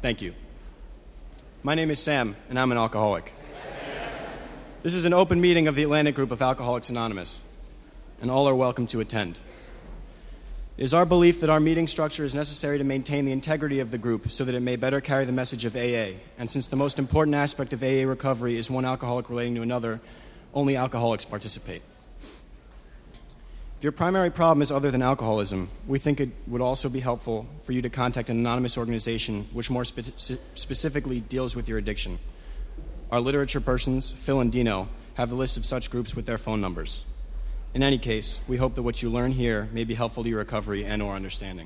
Thank you. My name is Sam, and I'm an alcoholic. This is an open meeting of the Atlantic Group of Alcoholics Anonymous, and all are welcome to attend. It is our belief that our meeting structure is necessary to maintain the integrity of the group so that it may better carry the message of AA. And since the most important aspect of AA recovery is one alcoholic relating to another, only alcoholics participate. If your primary problem is other than alcoholism, we think it would also be helpful for you to contact an anonymous organization which more specifically deals with your addiction. Our literature persons, Phil and Dino, have a list of such groups with their phone numbers. In any case, we hope that what you learn here may be helpful to your recovery and or understanding.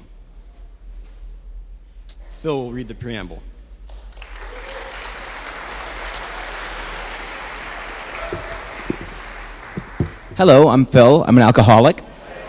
Phil will read the preamble. Hello, I'm Phil. I'm an alcoholic.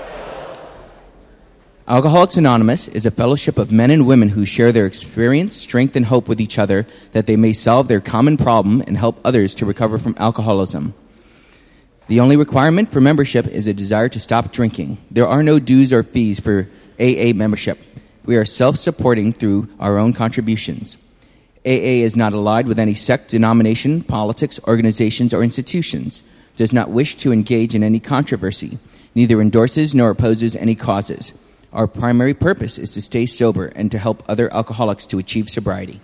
Alcoholics Anonymous is a fellowship of men and women who share their experience, strength, and hope with each other that they may solve their common problem and help others to recover from alcoholism. The only requirement for membership is a desire to stop drinking. There are no dues or fees for AA membership. We are self-supporting through our own contributions. AA is not allied with any sect, denomination, politics, organizations, or institutions, does not wish to engage in any controversy, neither endorses nor opposes any causes. Our primary purpose is to stay sober and to help other alcoholics to achieve sobriety.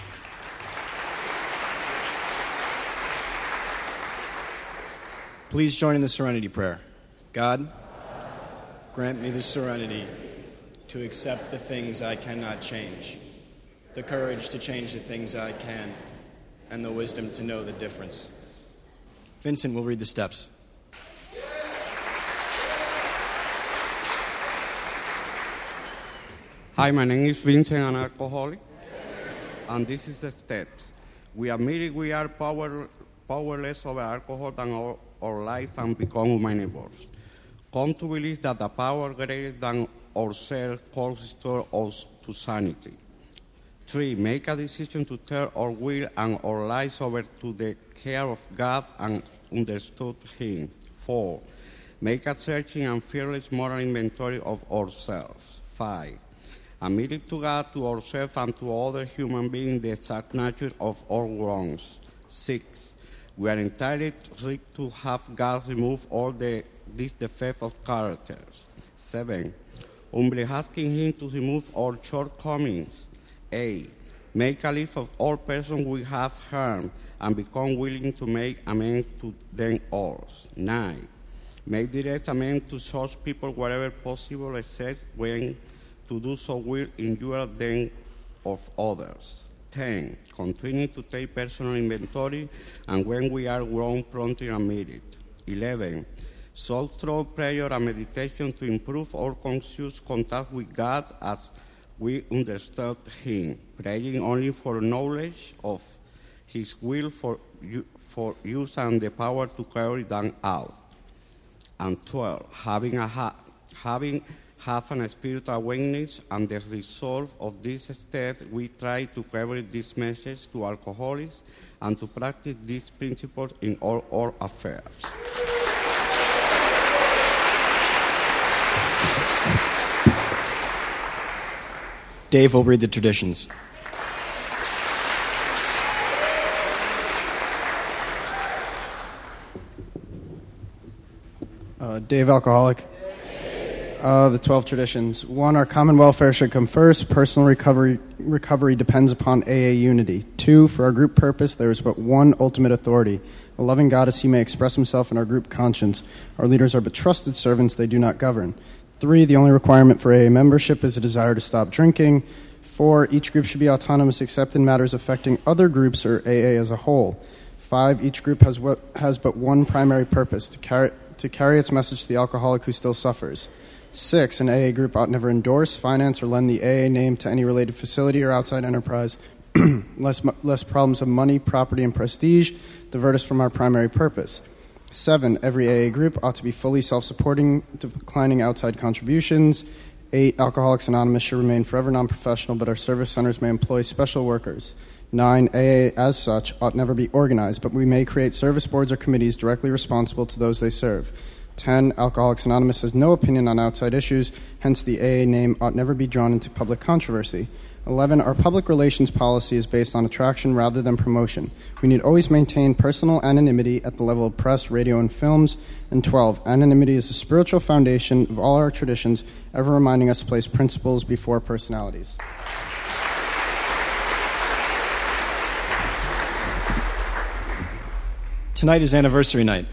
Please join in the serenity prayer. God, grant me the serenity to accept the things I cannot change, the courage to change the things I can, and the wisdom to know the difference. Vincent will read the steps. Hi, my name is Vincent, an alcoholic, and this is the steps. We admit we are powerless over alcohol and our life and become omnivores. Come to believe that the power greater than ourselves calls us to sanity. 3, make a decision to turn our will and our lives over to the care of God and understood Him. 4, make a searching and fearless moral inventory of ourselves. 5, admit to God, to ourselves, and to other human beings the exact nature of our wrongs. 6, we are entitled to have God remove all these defects of characters. 7, humbly asking Him to remove our shortcomings. 8, make a list of all persons we have harmed and become willing to make amends to them all. 9, make direct amends to such people wherever possible, except when to do so will injure them of others. 10, continue to take personal inventory, and when we are wrong, promptly admit it. 11, so through prayer and meditation to improve our conscious contact with God as we understood Him, praying only for knowledge of His will for use and the power to carry them out. And 12, having a spiritual awareness and the resolve of this step, we try to carry this message to alcoholics and to practice these principles in all our affairs. Dave will read the traditions. Dave, alcoholic. The 12 traditions. 1, our common welfare should come first. Personal recovery depends upon AA unity. 2, for our group purpose, there is but one ultimate authority, a loving God as He may express Himself in our group conscience. Our leaders are but trusted servants, they do not govern. 3, the only requirement for AA membership is a desire to stop drinking. 4, each group should be autonomous except in matters affecting other groups or AA as a whole. 5, each group has but one primary purpose, to carry its message to the alcoholic who still suffers. 6, an AA group ought never endorse, finance, or lend the AA name to any related facility or outside enterprise, lest problems of money, property, and prestige divert us from our primary purpose. 7, every AA group ought to be fully self-supporting, declining outside contributions. 8, Alcoholics Anonymous should remain forever non-professional, but our service centers may employ special workers. 9, AA as such ought never be organized, but we may create service boards or committees directly responsible to those they serve. 10, Alcoholics Anonymous has no opinion on outside issues, hence the AA name ought never be drawn into public controversy. 11, our public relations policy is based on attraction rather than promotion. We need always maintain personal anonymity at the level of press, radio, and films. And 12, anonymity is the spiritual foundation of all our traditions, ever reminding us to place principles before personalities. Tonight is anniversary night.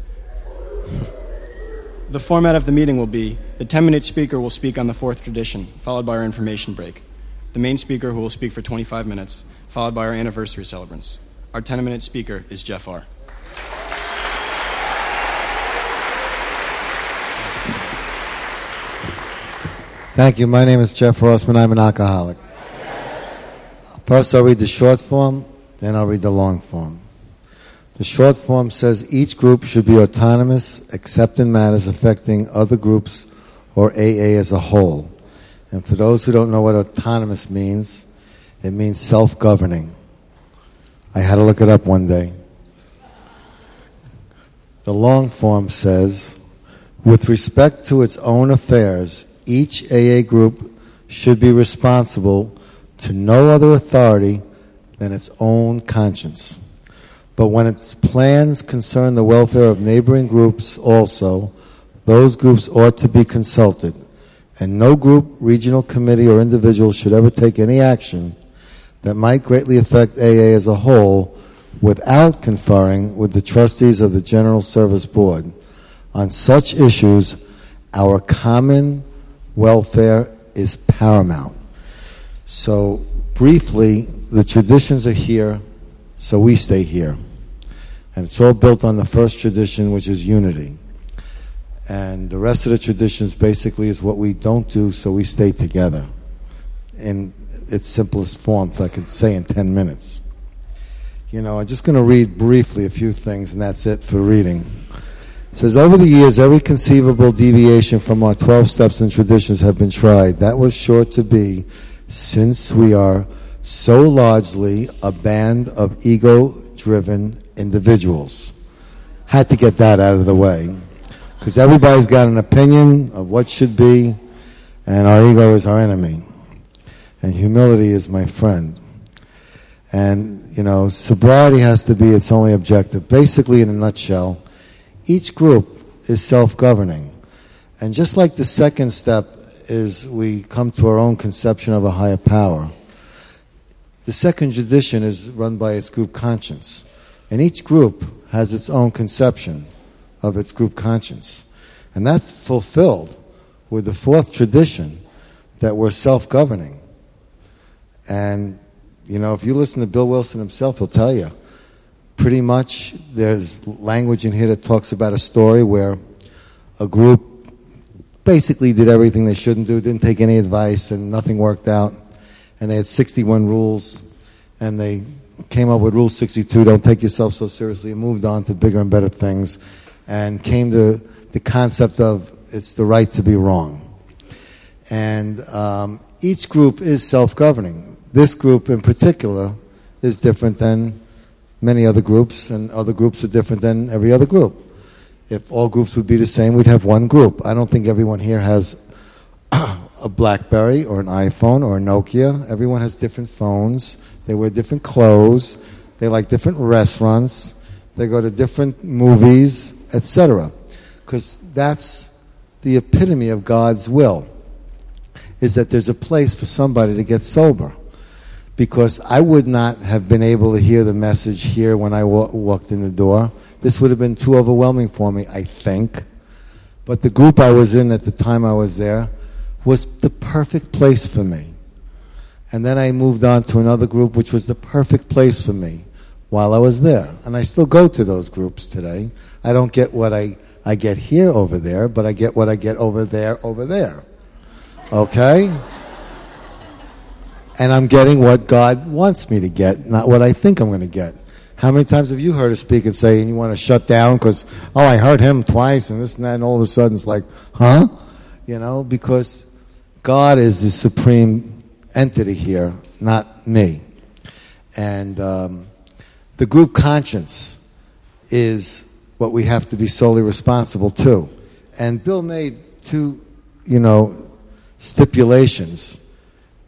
The format of the meeting will be the 10-minute speaker will speak on the fourth tradition, followed by our information break. The main speaker, who will speak for 25 minutes, followed by our anniversary celebrants. Our 10-minute speaker is Jeff R. Thank you. My name is Jeff Rossman. I'm an alcoholic. First, I'll read the short form, then I'll read the long form. The short form says each group should be autonomous, except in matters affecting other groups or AA as a whole. And for those who don't know what autonomous means, it means self-governing. I had to look it up one day. The long form says, with respect to its own affairs, each AA group should be responsible to no other authority than its own conscience. But when its plans concern the welfare of neighboring groups also, those groups ought to be consulted. And no group, regional committee, or individual should ever take any action that might greatly affect AA as a whole without conferring with the trustees of the General Service Board. On such issues, our common welfare is paramount. So, briefly, the traditions are here, so we stay here. And it's all built on the first tradition, which is unity. And the rest of the traditions basically is what we don't do, so we stay together in its simplest form, if I could say in 10 minutes. You know, I'm just going to read briefly a few things, and that's it for reading. It says, over the years, every conceivable deviation from our 12 steps and traditions have been tried. That was sure to be, since we are so largely a band of ego-driven individuals. Had to get that out of the way, because everybody's got an opinion of what should be, and our ego is our enemy, and humility is my friend. And, you know, sobriety has to be its only objective. Basically, in a nutshell, each group is self-governing. And just like the second step is we come to our own conception of a higher power, the second tradition is run by its group conscience. And each group has its own conception of its group conscience. And that's fulfilled with the fourth tradition, that we're self-governing. And, you know, if you listen to Bill Wilson himself, he'll tell you, pretty much there's language in here that talks about a story where a group basically did everything they shouldn't do, didn't take any advice, and nothing worked out. And they had 61 rules, and they came up with Rule 62, don't take yourself so seriously, and moved on to bigger and better things, and came to the concept of it's the right to be wrong. And each group is self-governing. This group in particular is different than many other groups, and other groups are different than every other group. If all groups would be the same, we'd have one group. I don't think everyone here has a BlackBerry or an iPhone or a Nokia. Everyone has different phones. They wear different clothes. They like different restaurants. They go to different movies, etc. Because that's the epitome of God's will, is that there's a place for somebody to get sober. Because I would not have been able to hear the message here when I walked in the door. This would have been too overwhelming for me, I think. But the group I was in at the time I was there was the perfect place for me. And then I moved on to another group which was the perfect place for me while I was there. And I still go to those groups today. I don't get what I get here over there, but I get what I get over there. Okay? And I'm getting what God wants me to get, not what I think I'm going to get. How many times have you heard a speaker say, and you want to shut down because, I heard him twice and this and that, and all of a sudden it's like, huh? You know, because God is the supreme entity here, not me. And the group conscience is what we have to be solely responsible to. And Bill made two, stipulations.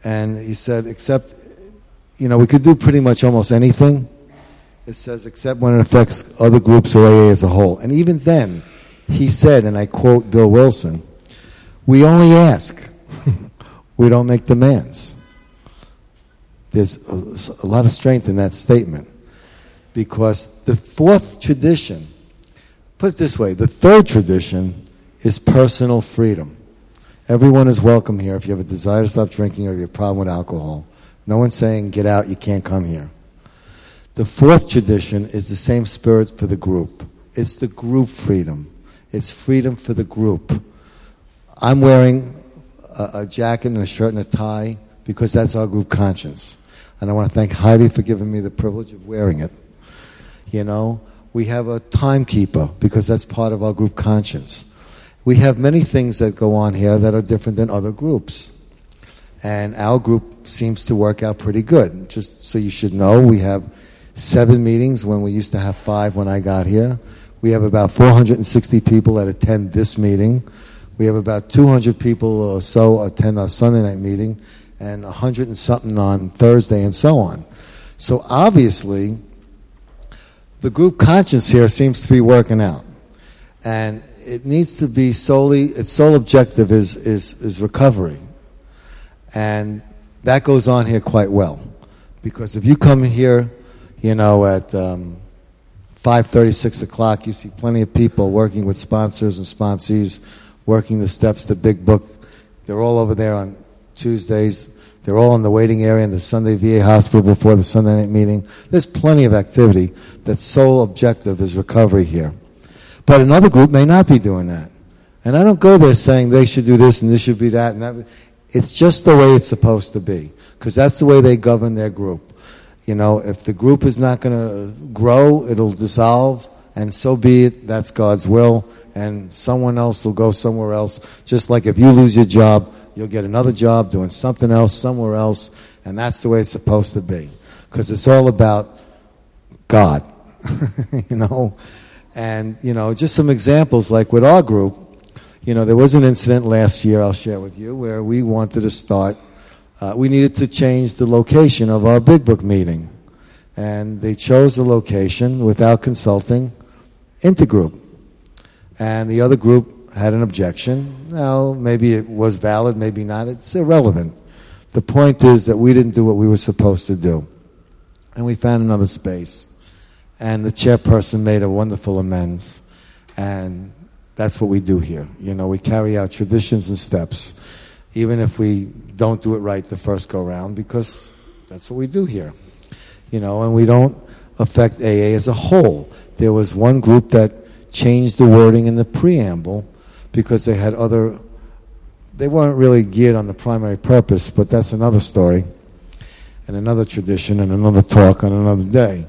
And he said, except, we could do pretty much almost anything. It says, except when it affects other groups or AA as a whole. And even then, he said, and I quote Bill Wilson, we only ask. We don't make demands. There's a lot of strength in that statement. Because the fourth tradition, put it this way, the third tradition is personal freedom. Everyone is welcome here if you have a desire to stop drinking or you have a problem with alcohol. No one's saying, get out, you can't come here. The fourth tradition is the same spirit for the group. It's the group freedom. It's freedom for the group. I'm wearing a jacket and a shirt and a tie because that's our group conscience. And I want to thank Heidi for giving me the privilege of wearing it. We have a timekeeper because that's part of our group conscience. We have many things that go on here that are different than other groups. And our group seems to work out pretty good. Just so you should know, we have 7 meetings when we used to have 5 when I got here. We have about 460 people that attend this meeting. We have about 200 people or so attend our Sunday night meeting, and 100 and something on Thursday, and so on. So obviously, the group conscience here seems to be working out. And it needs to be its sole objective is recovery. And that goes on here quite well. Because if you come here, at 5:30, 6 o'clock, you see plenty of people working with sponsors and sponsees, working the steps to Big Book. They're all over there on Tuesdays. They're all in the waiting area in the Sunday VA hospital before the Sunday night meeting. There's plenty of activity. That sole objective is recovery here. But another group may not be doing that. And I don't go there saying they should do this and this should be that and that. It's just the way it's supposed to be, because that's the way they govern their group. If the group is not going to grow, it'll dissolve, and so be it. That's God's will, and someone else will go somewhere else. Just like if you lose your job, you'll get another job doing something else somewhere else, and that's the way it's supposed to be, because it's all about God, And, just some examples, like with our group, there was an incident last year I'll share with you where we wanted to start, we needed to change the location of our Big Book meeting. And they chose the location without consulting Intergroup. And the other group had an objection. Now, maybe it was valid, maybe not. It's irrelevant. The point is that we didn't do what we were supposed to do. And we found another space. And the chairperson made a wonderful amends. And that's what we do here. We carry out traditions and steps, even if we don't do it right the first go-round, because that's what we do here. And we don't affect AA as a whole. There was one group that changed the wording in the preamble because they had they weren't really geared on the primary purpose, but that's another story and another tradition and another talk on another day.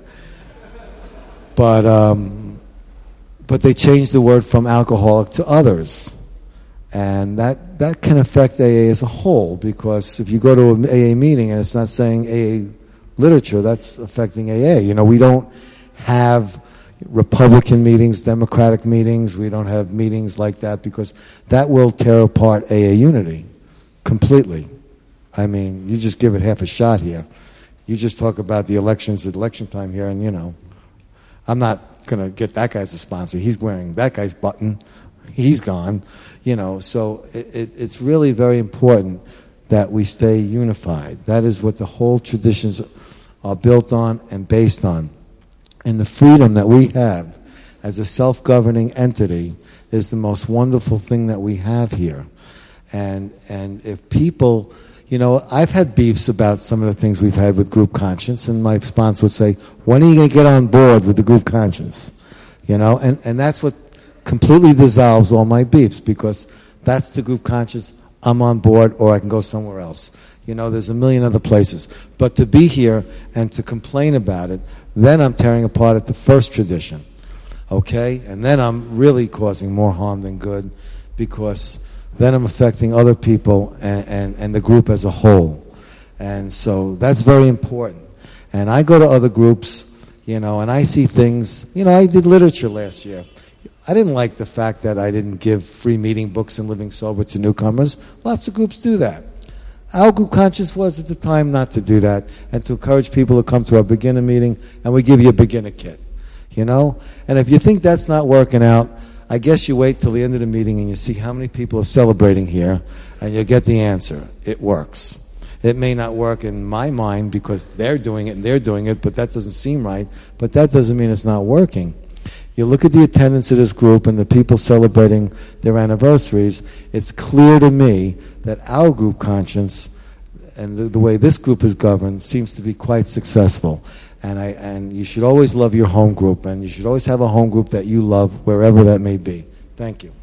But they changed the word from alcoholic to others. And that can affect AA as a whole, because if you go to an AA meeting and it's not saying AA literature, that's affecting AA. We don't have Republican meetings, Democratic meetings. We don't have meetings like that, because that will tear apart AA unity completely. I mean, you just give it half a shot here. You just talk about the elections at election time here, and, I'm not going to get that guy as a sponsor. He's wearing that guy's button. He's gone. So it's really very important that we stay unified. That is what the whole traditions are built on and based on. And the freedom that we have as a self-governing entity is the most wonderful thing that we have here. And if people... I've had beefs about some of the things we've had with group conscience, and my sponsor would say, when are you going to get on board with the group conscience? And that's what completely dissolves all my beefs, because that's the group conscience. I'm on board, or I can go somewhere else. There's a million other places. But to be here and to complain about it, then I'm tearing apart at the first tradition. Okay? And then I'm really causing more harm than good, because then I'm affecting other people and the group as a whole. And so that's very important. And I go to other groups, and I see things. I did literature last year. I didn't like the fact that I didn't give free meeting books and Living Sober to newcomers. Lots of groups do that. Our group conscience was at the time not to do that and to encourage people to come to our beginner meeting, and we give you a beginner kit, you know? And if you think that's not working out, I guess you wait till the end of the meeting and you see how many people are celebrating here, and you'll get the answer. It works. It may not work in my mind because they're doing it and they're doing it, but that doesn't seem right. But that doesn't mean it's not working. You look at the attendance of this group and the people celebrating their anniversaries, it's clear to me that our group conscience and the way this group is governed seems to be quite successful. And you should always love your home group, and you should always have a home group that you love wherever that may be. Thank you.